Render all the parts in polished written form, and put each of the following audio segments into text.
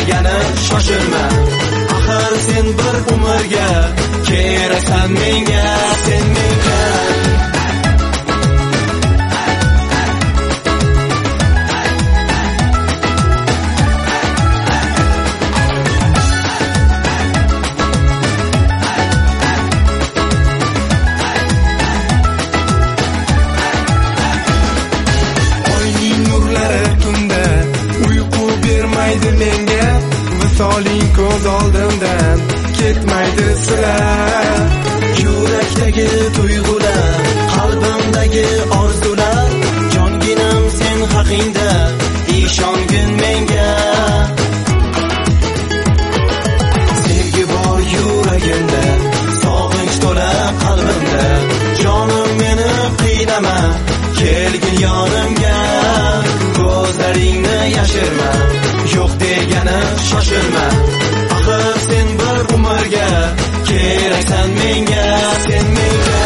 degani shoshilma. Axir sen bir umrga keraksan menga, sen menga. Menga visoling ko'z oldimdan ketmaydi sira. Yurakdagi tuyg'ular, qalbimdagi orzular, jonginam sen haqingda, ishongin menga. Sevgi bor yuragimda, sog'inch to'la qalbimda, jonim meni qiynama, kelgin yonimga. Ko'zlaringni yashirma, yo'q degani shoshilma. Axir sen bir umrga keraksan menga, sen menga.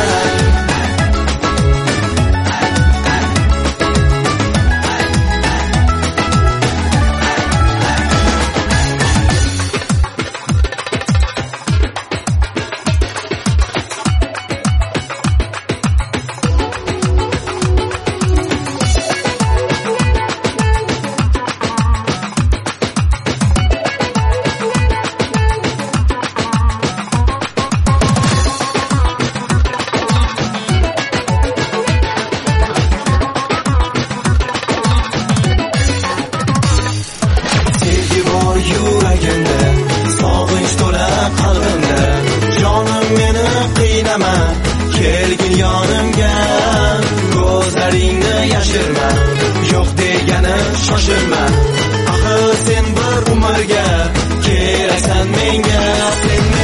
Yuragimda, sog'inch to'la qalbimda, jonim meni qiynama, kelgin yonimga. Ko'zlaringni yashirma, yo'q degani shoshilma. Axir sen bir umrga keraksan menga, sen